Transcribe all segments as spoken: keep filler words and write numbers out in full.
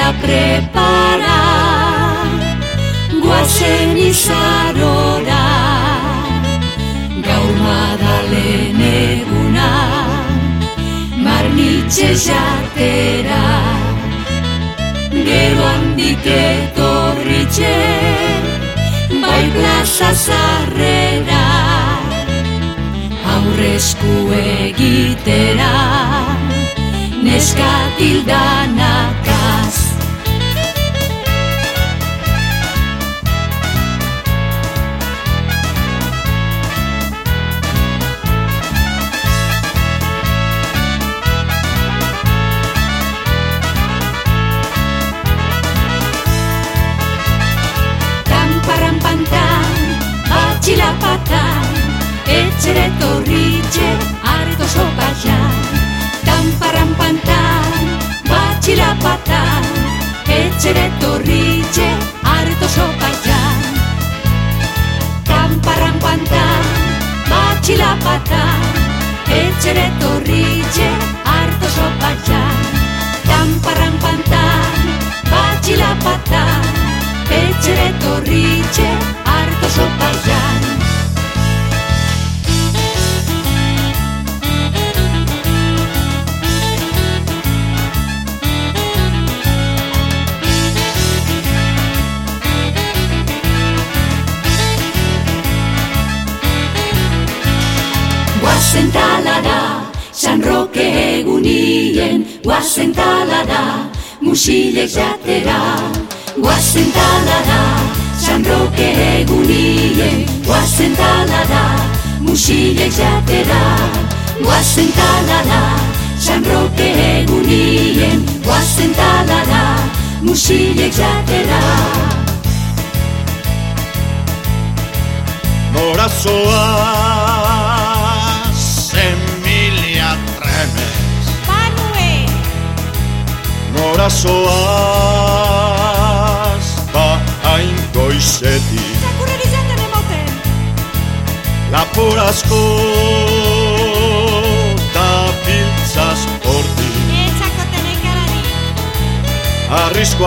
ja prepara, guazen izarora, gaur Madalen eguna, marnitxe jatera, gero handik etorritxe, bai plaza zarrera, aurrezku egitera, neskatildanakaz. Tamparampantan, batxilapatan, etxere torritxe, arto sopatxan. Tamparampantan, batxilapatan, etxere torritxe, arto sopatxan. Tamparampantan, batxilapatan, etxere torritxe, arto sopatxan. Tamparampantan, batxilapatan, etxere torritxe, arto sopatxan. Guazen talara, San Roke egunien, guazen talara, musilek jatera. Guazen talara, San Roke egunien, guazen talara, musilek jatera. Guazen talara, San Roke egunien, guazen talara, musilek jatera. Nora zoaz, Emilia Tremes. Panue! Nora zoaz, ba hain goizetik. Zakurreri zaten emoten! Lapor asko da biltzaz hortik. Etxakoten ekarari! Arrizko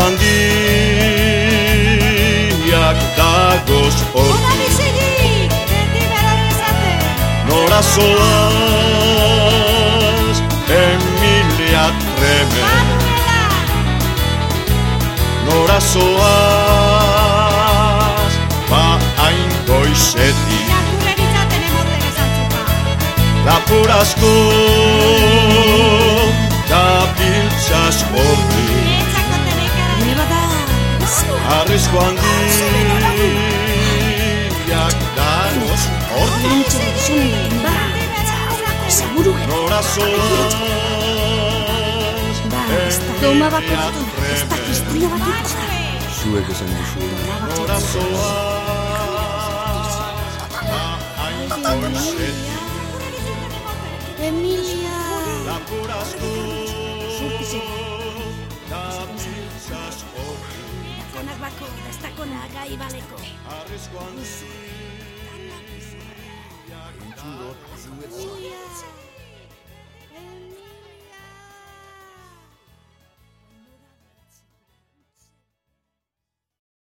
handiak dagoz Oda hortik. bizirik! Beti berari zaten! Nora zoaz, Emilia Tremes. Panuela! Nora zoaz, ba hain goizetik. Zakurreri zaten emoten ezantzuka! Lapor asko da biltzaz hortik. Etxakoten ekarari! Nebada! Arrizko handiak dagoz hortik. Seguru Nora zoaz, Doma bakotu, ez da kristuia bat ikusta. Zuek esan duzuen. Nora zoaz, ba hain goizetik. Emilia! Lapor asko da biltzaz hortik. Konak bako, ez da konak gai baleko. Arrizko handiak